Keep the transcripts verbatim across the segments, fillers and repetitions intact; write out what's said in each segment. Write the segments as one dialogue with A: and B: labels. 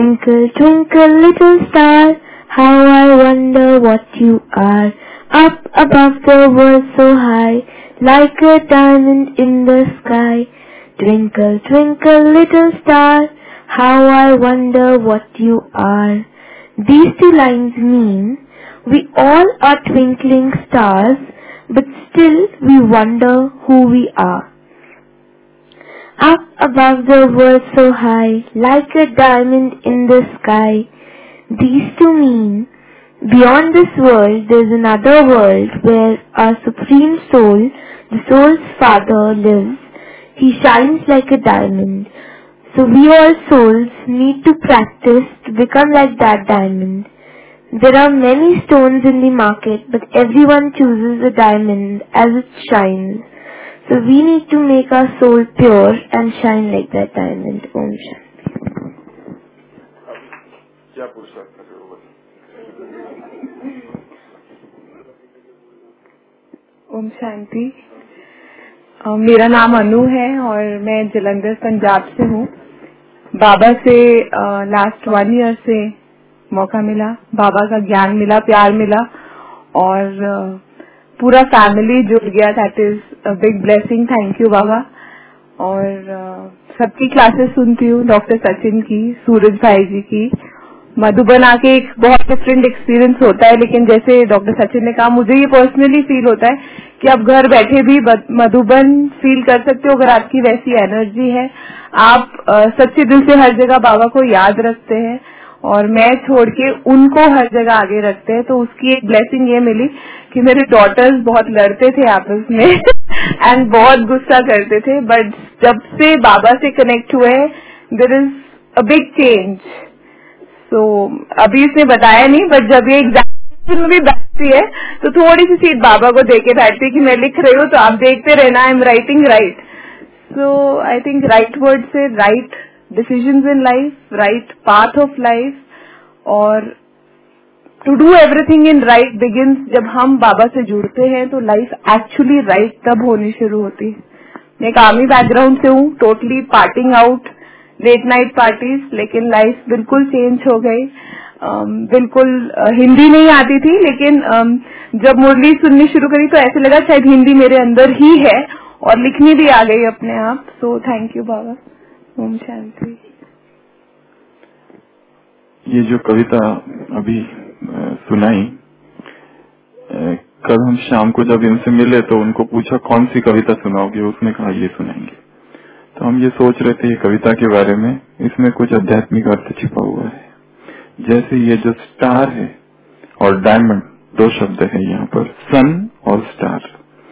A: Twinkle, twinkle, little star, how I wonder what you are. Up above the world so high, like a diamond in the sky. Twinkle, twinkle, little star, how I wonder what you are. These two lines mean we all are twinkling stars, but still we wonder who we are. Up above the world so high, like a diamond in the sky. These two mean beyond this world there is another world where our supreme soul, the soul's father, lives. He shines like a diamond. So we all souls need to practice to become like that diamond. There are many stones in the market, but everyone chooses a diamond as it shines. So we need to make our soul pure and shine like that diamond. Om Shanti.
B: Om Shanti. मेरा नाम अनु है और मैं जलंधर पंजाब से हूँ। बाबा से last one year से मौका मिला, बाबा का ज्ञान मिला, प्यार मिला और पूरा फैमिली जुड़ गया। That is a big blessing. Thank you Baba. और सबकी क्लासेस सुनती हूँ, डॉक्टर सचिन की, सूरज भाई जी की। मधुबन आके एक बहुत डिफरेंट एक्सपीरियंस होता है, लेकिन जैसे डॉक्टर सचिन ने कहा, मुझे ये पर्सनली फील होता है कि आप घर बैठे भी मधुबन फील कर सकते हो अगर आपकी वैसी एनर्जी है। आप सच्चे दिल से हर जगह बाबा को याद रखते हैं और मैं छोड़ के उनको हर जगह आगे रखते हैं। तो उसकी एक ब्लेसिंग ये मिली कि मेरे डॉटर्स बहुत लड़ते थे आपस में एंड बहुत गुस्सा करते थे, बट जब से बाबा से कनेक्ट हुए there is a big change. तो अभी इसने बताया नहीं, बट जब ये एग्जाम में भी बैठती है तो थोड़ी सी सीट बाबा को दे के बैठती है कि मैं लिख रही हूँ तो आप देखते रहना, I am writing right. So I think right word से right decisions in life, right path of life, और to do everything in right begins जब हम बाबा से जुड़ते हैं तो लाइफ एक्चुअली राइट तब होनी शुरू होती है। मैं एक आर्मी बैकग्राउंड से हूँ, totally parting out, late night parties, लेकिन लाइफ बिल्कुल चेंज हो गई। um, बिल्कुल uh, हिंदी नहीं आती थी, लेकिन um, जब मुरली सुननी शुरू करी तो ऐसे लगा शायद हिंदी मेरे अंदर ही है और लिखनी भी आ गई अपने आप। So thank you Baba. Om Shanti.
C: ये जो कविता अभी सुनाई, कल हम शाम को जब इनसे मिले तो उनको पूछा कौन सी कविता सुनाओगे, उसने कहा ये सुनाएंगे। तो हम ये सोच रहे थे ये कविता के बारे में, इसमें कुछ आध्यात्मिक अर्थ छिपा हुआ है। जैसे ये जो स्टार है और डायमंड, दो शब्द है यहाँ पर, सन और स्टार।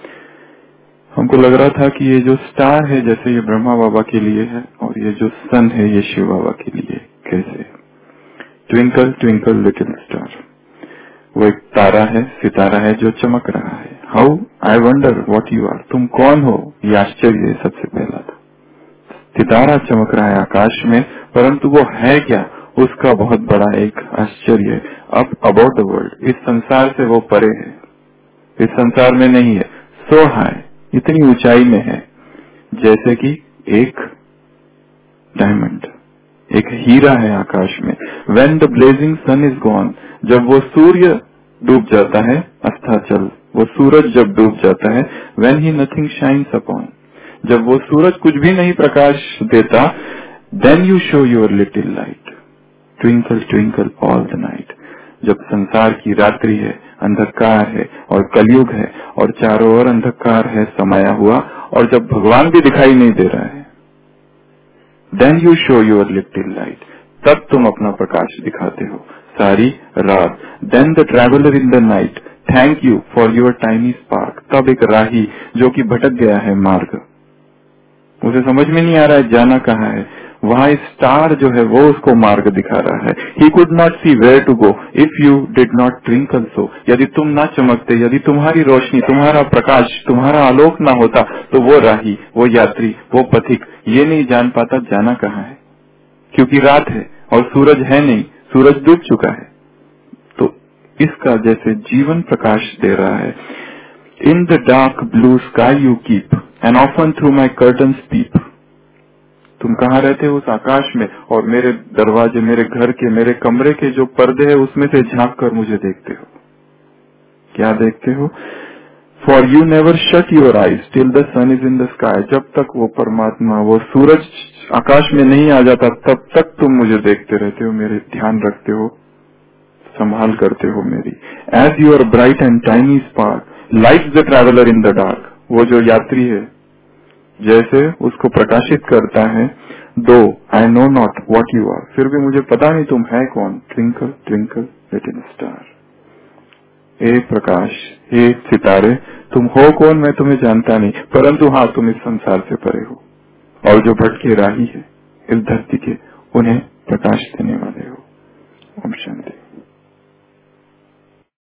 C: हमको लग रहा था कि ये जो स्टार है जैसे ये ब्रह्मा बाबा के लिए है और ये जो सन है ये शिव बाबा के लिए कैसे। ट्विंकल ट्विंकल लिटिल स्टार, वो एक तारा है, सितारा है जो चमक रहा है। How I wonder what you are, तुम कौन हो, ये आश्चर्य है सबसे पहला था। सितारा चमक रहा है आकाश में, परंतु वो है क्या, उसका बहुत बड़ा एक आश्चर्य है। अप अबाउट द वर्ल्ड, इस संसार से वो परे है, इस संसार में नहीं है। सो हाई, इतनी ऊंचाई में है जैसे कि एक डायमंड, एक हीरा है आकाश में। When the blazing sun is gone, जब वो सूर्य डूब जाता है, अस्ताचल, वो सूरज जब डूब जाता है। When he nothing shines upon, जब वो सूरज कुछ भी नहीं प्रकाश देता। Then you show your little light, twinkle twinkle all the night, जब संसार की रात्रि है, अंधकार है और कलयुग है और चारों ओर अंधकार है समाया हुआ, और जब भगवान भी दिखाई नहीं दे रहा है। Then you show your little light, तब तुम अपना प्रकाश दिखाते हो सारी रात। Then the traveller in the night, thank you for your tiny spark, तब एक राही जो कि भटक गया है मार्ग, उसे समझ में नहीं आ रहा है जाना कहाँ है, वहाँ स्टार जो है वो उसको मार्ग दिखा रहा है। He could not see where to go if you did not twinkle so, यदि तुम ना चमकते, यदि तुम्हारी रोशनी, तुम्हारा प्रकाश, तुम्हारा आलोक ना होता तो वो राही, वो यात्री, वो पथिक ये नहीं जान पाता जाना कहाँ है, क्योंकि रात है और सूरज है नहीं, सूरज डूब चुका है। तो इसका जैसे जीवन प्रकाश दे रहा है। In the dark blue sky you keep and often through my curtains peep, तुम कहाँ रहते हो? उस आकाश में। और मेरे दरवाजे, मेरे घर के, मेरे कमरे के जो पर्दे है उसमें से झांक कर मुझे देखते हो। क्या देखते हो? For you never shut your eyes till the sun is in the sky. जब तक वो परमात्मा, वो सूरज आकाश में नहीं आ जाता तब तक तुम मुझे देखते रहते हो, मेरे ध्यान रखते हो, संभाल करते हो मेरी। As your bright and tiny spark lights the traveller in the dark. वो जो यात्री है जैसे उसको प्रकाशित करता है, though I know not what you are, फिर भी मुझे पता नहीं तुम है कौन। ट्विंकल ट्विंकल लिटिल स्टार, हे प्रकाश, हे सितारे, तुम हो कौन मैं तुम्हें जानता नहीं, परंतु हाँ तुम इस संसार से परे हो, और जो भटके राही है इस धरती के उन्हें प्रकाश देने वाले हो। ओम शांति।